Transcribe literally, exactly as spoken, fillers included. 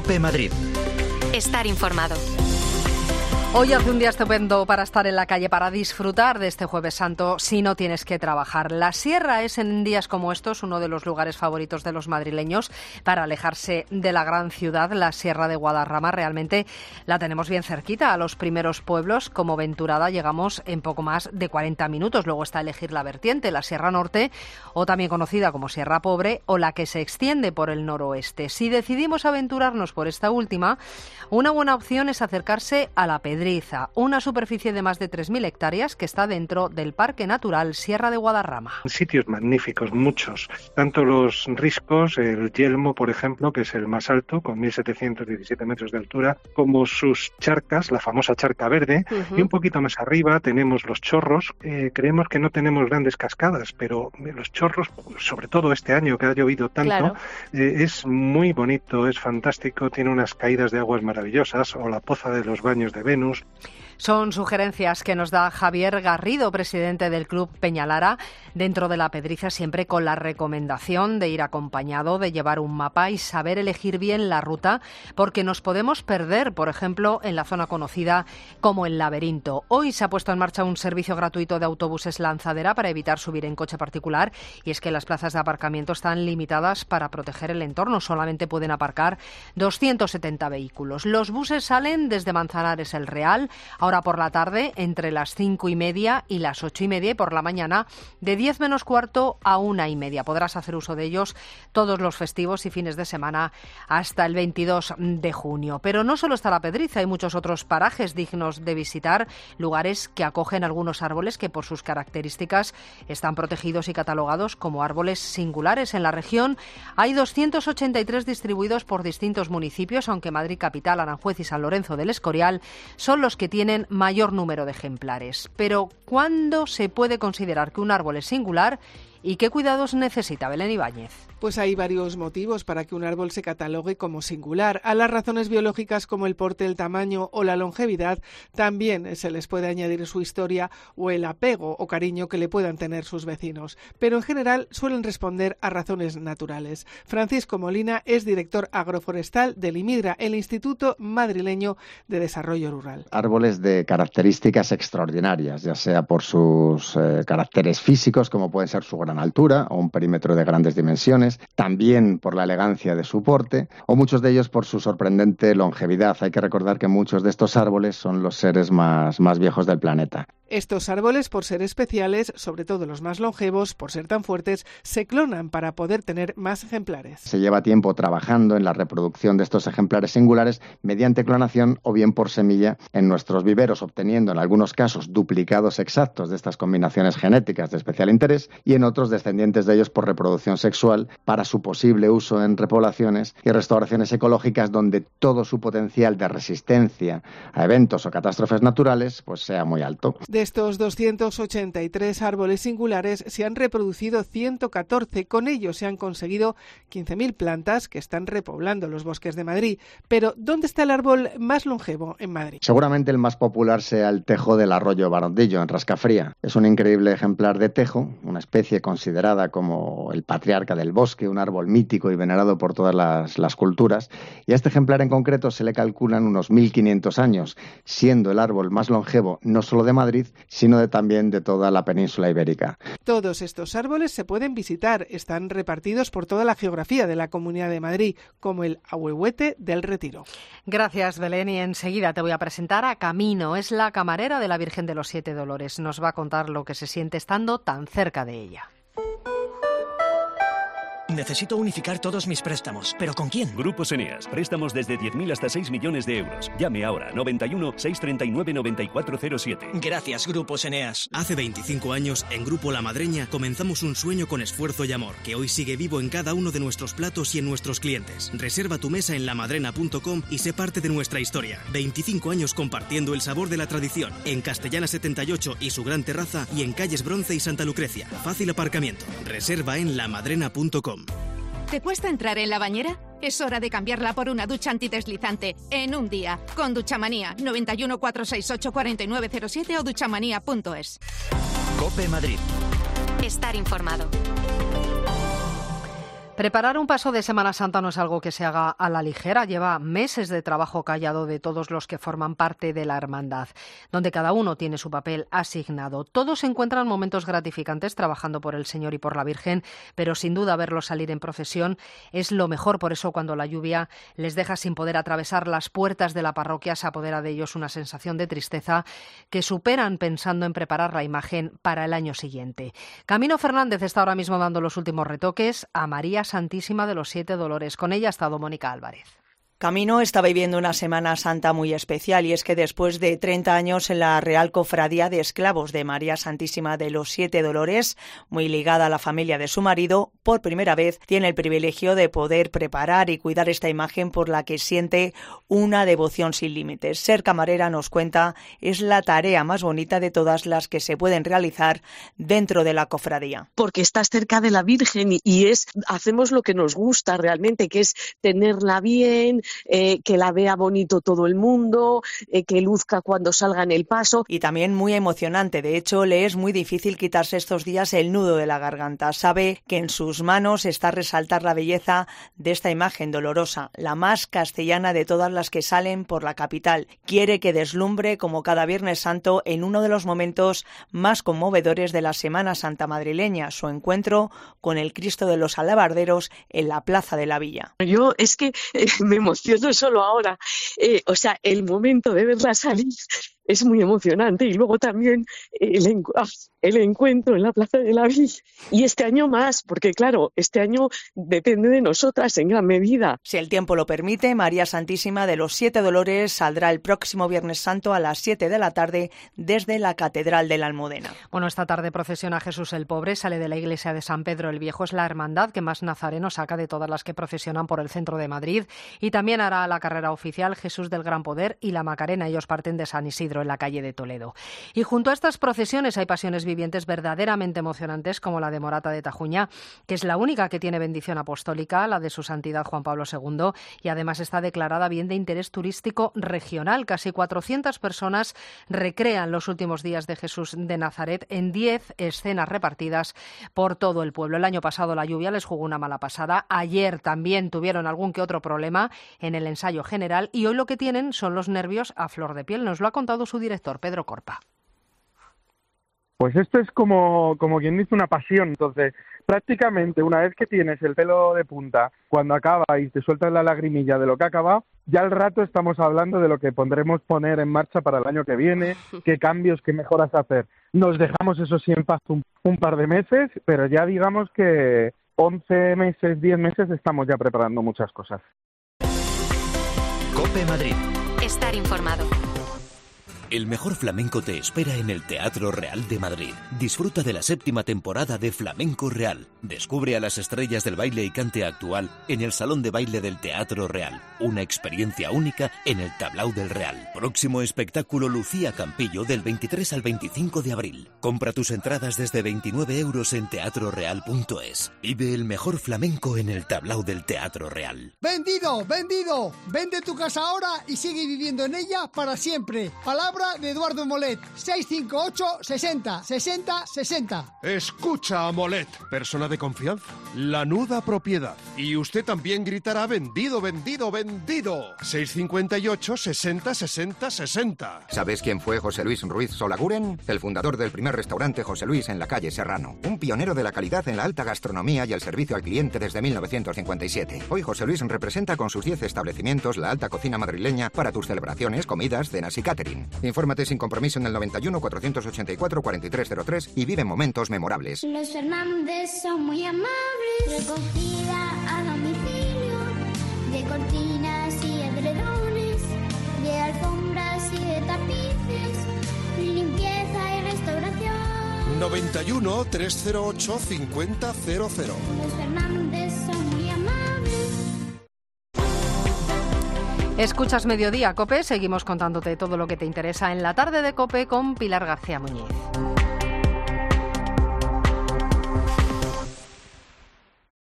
COPE Madrid. Estar informado. Hoy hace un día estupendo para estar en la calle, para disfrutar de este Jueves Santo si no tienes que trabajar. La Sierra es en días como estos uno de los lugares favoritos de los madrileños para alejarse de la gran ciudad. La Sierra de Guadarrama realmente la tenemos bien cerquita. A los primeros pueblos como Venturada llegamos en poco más de cuarenta minutos. Luego está elegir la vertiente, la Sierra Norte, o también conocida como Sierra Pobre, o la que se extiende por el noroeste. Si decidimos aventurarnos por esta última, una buena opción es acercarse a la Pedriza, una superficie de más de tres mil hectáreas que está dentro del Parque Natural Sierra de Guadarrama. Sitios magníficos, muchos. Tanto los riscos, el Yelmo, por ejemplo, que es el más alto, con mil setecientos diecisiete metros de altura, como sus charcas, la famosa charca verde, uh-huh. Y un poquito más arriba tenemos los chorros. Eh, creemos que no tenemos grandes cascadas, pero los chorros, sobre todo este año que ha llovido tanto, claro. eh, es muy bonito, es fantástico, tiene unas caídas de aguas maravillosas, o la Poza de los Baños de Venus. Son sugerencias que nos da Javier Garrido, presidente del Club Peñalara, dentro de la Pedriza, siempre con la recomendación de ir acompañado, de llevar un mapa y saber elegir bien la ruta, porque nos podemos perder, por ejemplo, en la zona conocida como el Laberinto. Hoy se ha puesto en marcha un servicio gratuito de autobuses lanzadera para evitar subir en coche particular, y es que las plazas de aparcamiento están limitadas para proteger el entorno. Solamente pueden aparcar doscientos setenta vehículos. Los buses salen desde Manzanares el Real, ahora por la tarde, entre las cinco y media y las ocho y media, y por la mañana de diez menos cuarto a una y media. Podrás hacer uso de ellos todos los festivos y fines de semana hasta el veintidós de junio. Pero no solo está la Pedriza, hay muchos otros parajes dignos de visitar, lugares que acogen algunos árboles que por sus características están protegidos y catalogados como árboles singulares. En la región hay doscientos ochenta y tres distribuidos por distintos municipios, aunque Madrid Capital, Aranjuez y San Lorenzo del Escorial son los que tienen mayor número de ejemplares. Pero ¿cuándo se puede considerar que un árbol es singular y qué cuidados necesita? Belén Ibáñez. Pues hay varios motivos para que un árbol se catalogue como singular. A las razones biológicas como el porte, el tamaño o la longevidad también se les puede añadir su historia o el apego o cariño que le puedan tener sus vecinos. Pero en general suelen responder a razones naturales. Francisco Molina es director agroforestal del IMIDRA, el Instituto Madrileño de Desarrollo Rural. Árboles de características extraordinarias, ya sea por sus eh, caracteres físicos, como puede ser su gran altura o un perímetro de grandes dimensiones, también por la elegancia de su porte, o muchos de ellos por su sorprendente longevidad. Hay que recordar que muchos de estos árboles son los seres más, más viejos del planeta. Estos árboles, por ser especiales, sobre todo los más longevos, por ser tan fuertes, se clonan para poder tener más ejemplares. Se lleva tiempo trabajando en la reproducción de estos ejemplares singulares mediante clonación o bien por semilla en nuestros viveros, obteniendo en algunos casos duplicados exactos de estas combinaciones genéticas de especial interés y en otros descendientes de ellos por reproducción sexual para su posible uso en repoblaciones y restauraciones ecológicas donde todo su potencial de resistencia a eventos o catástrofes naturales pues sea muy alto. De estos doscientos ochenta y tres árboles singulares se han reproducido ciento catorce. Con ellos se han conseguido quince mil plantas que están repoblando los bosques de Madrid. Pero ¿dónde está el árbol más longevo en Madrid? Seguramente el más popular sea el tejo del Arroyo Barondillo, en Rascafría. Es un increíble ejemplar de tejo, una especie considerada como el patriarca del bosque, un árbol mítico y venerado por todas las, las culturas. Y a este ejemplar en concreto se le calculan unos mil quinientos años, siendo el árbol más longevo no solo de Madrid, sino de, también de toda la península ibérica. Todos estos árboles se pueden visitar, están repartidos por toda la geografía de la Comunidad de Madrid, como el Ahuehuete del Retiro. Gracias, Belén, y enseguida te voy a presentar a Camino, es la camarera de la Virgen de los Siete Dolores. Nos va a contar lo que se siente estando tan cerca de ella. Necesito unificar todos mis préstamos. ¿Pero con quién? Grupos Eneas. Préstamos desde diez mil hasta seis millones de euros. Llame ahora. noventa y uno, seiscientos treinta y nueve, noventa y cuatro cero siete. Gracias, Grupos Eneas. Hace veinticinco años, en Grupo La Madreña, comenzamos un sueño con esfuerzo y amor, que hoy sigue vivo en cada uno de nuestros platos y en nuestros clientes. Reserva tu mesa en lamadrena punto com y sé parte de nuestra historia. veinticinco años compartiendo el sabor de la tradición. En Castellana setenta y ocho y su gran terraza, y en calles Bronce y Santa Lucrecia. Fácil aparcamiento. Reserva en lamadrena punto com. ¿Te cuesta entrar en la bañera? Es hora de cambiarla por una ducha antideslizante en un día. Con Duchamanía. noventa y uno, cuatrocientos sesenta y ocho, cuarenta y nueve cero siete o duchamanía punto es. COPE Madrid. Estar informado. Preparar un paso de Semana Santa no es algo que se haga a la ligera. Lleva meses de trabajo callado de todos los que forman parte de la hermandad, donde cada uno tiene su papel asignado. Todos encuentran momentos gratificantes trabajando por el Señor y por la Virgen, pero sin duda verlos salir en procesión es lo mejor. Por eso, cuando la lluvia les deja sin poder atravesar las puertas de la parroquia, se apodera de ellos una sensación de tristeza que superan pensando en preparar la imagen para el año siguiente. Camino Fernández está ahora mismo dando los últimos retoques a María Santísima de los Siete Dolores. Con ella ha estado Mónica Álvarez. Camino está viviendo una Semana Santa muy especial, y es que después de treinta años en la Real Cofradía de Esclavos de María Santísima de los Siete Dolores, muy ligada a la familia de su marido, por primera vez tiene el privilegio de poder preparar y cuidar esta imagen por la que siente una devoción sin límites. Ser camarera, nos cuenta, es la tarea más bonita de todas las que se pueden realizar dentro de la cofradía. Porque estás cerca de la Virgen y es hacemos lo que nos gusta realmente, que es tenerla bien, Eh, que la vea bonito todo el mundo, eh, que luzca cuando salga en el paso. Y también muy emocionante. De hecho, le es muy difícil quitarse estos días el nudo de la garganta. Sabe que en sus manos está resaltar la belleza de esta imagen dolorosa, la más castellana de todas las que salen por la capital. Quiere que deslumbre como cada Viernes Santo en uno de los momentos más conmovedores de la Semana Santa madrileña, su encuentro con el Cristo de los Alabarderos en la Plaza de la Villa. Yo es que eh, me emociono solo ahora, eh, o sea, el momento de verla salir es muy emocionante, y luego también el, encu- el encuentro en la Plaza de la Villa, y este año más, porque claro, este año depende de nosotras en gran medida. Si el tiempo lo permite, María Santísima de los Siete Dolores saldrá el próximo Viernes Santo a las siete de la tarde desde la Catedral de la Almudena. Bueno, esta tarde procesiona Jesús el Pobre, sale de la iglesia de San Pedro el Viejo. Es la hermandad que más nazarenos saca de todas las que procesionan por el centro de Madrid, y también hará la carrera oficial Jesús del Gran Poder y la Macarena. Ellos parten de San Isidro, en la calle de Toledo. Y junto a estas procesiones hay pasiones vivientes verdaderamente emocionantes, como la de Morata de Tajuña, que es la única que tiene bendición apostólica, la de su santidad Juan Pablo segundo, y además está declarada bien de interés turístico regional. Casi cuatrocientas personas recrean los últimos días de Jesús de Nazaret en diez escenas repartidas por todo el pueblo. El año pasado la lluvia les jugó una mala pasada. Ayer también tuvieron algún que otro problema en el ensayo general, y hoy lo que tienen son los nervios a flor de piel. Nos lo ha contado su director, Pedro Corpa. Pues esto es como, como quien dice una pasión. Entonces, prácticamente una vez que tienes el pelo de punta, cuando acaba y te sueltas la lagrimilla de lo que ha acabado, ya al rato estamos hablando de lo que pondremos poner en marcha para el año que viene, qué cambios, qué mejoras hacer. Nos dejamos eso sí en paz un, un par de meses, pero ya digamos que once meses, diez meses estamos ya preparando muchas cosas. COPE Madrid. Estar informado. El mejor flamenco te espera en el Teatro Real de Madrid. Disfruta de la séptima temporada de Flamenco Real. Descubre a las estrellas del baile y cante actual en el Salón de Baile del Teatro Real. Una experiencia única en el Tablao del Real. Próximo espectáculo Lucía Campillo del veintitrés al veinticinco de abril. Compra tus entradas desde veintinueve euros en teatro real punto es. Vive el mejor flamenco en el Tablao del Teatro Real. ¡Vendido! ¡Vendido! Vende tu casa ahora y sigue viviendo en ella para siempre. Palabra de Eduardo Molet. seis cinco ocho, sesenta, sesenta, sesenta. Escucha a Molet, persona de confianza. Lanuda propiedad. Y usted también gritará vendido, vendido, vendido. seis cinco ocho, sesenta, sesenta, sesenta. ¿Sabes quién fue José Luis Ruiz Solaguren? El fundador del primer restaurante José Luis en la calle Serrano. Un pionero de la calidad en la alta gastronomía y el servicio al cliente desde mil novecientos cincuenta y siete. Hoy José Luis representa con sus diez establecimientos la alta cocina madrileña para tus celebraciones, comidas, cenas y catering. Infórmate sin compromiso en el noventa y uno, cuatrocientos ochenta y cuatro, cuarenta y tres cero tres y vive momentos memorables. Los Fernández son muy amables. Recogida a domicilio de cortinas y edredones, de alfombras y de tapices, limpieza y restauración. noventa y uno, trescientos ocho, cincuenta cero cero. Los Fernández son muy amables. Escuchas Mediodía, COPE. Seguimos contándote todo lo que te interesa en la tarde de COPE con Pilar García Muñiz.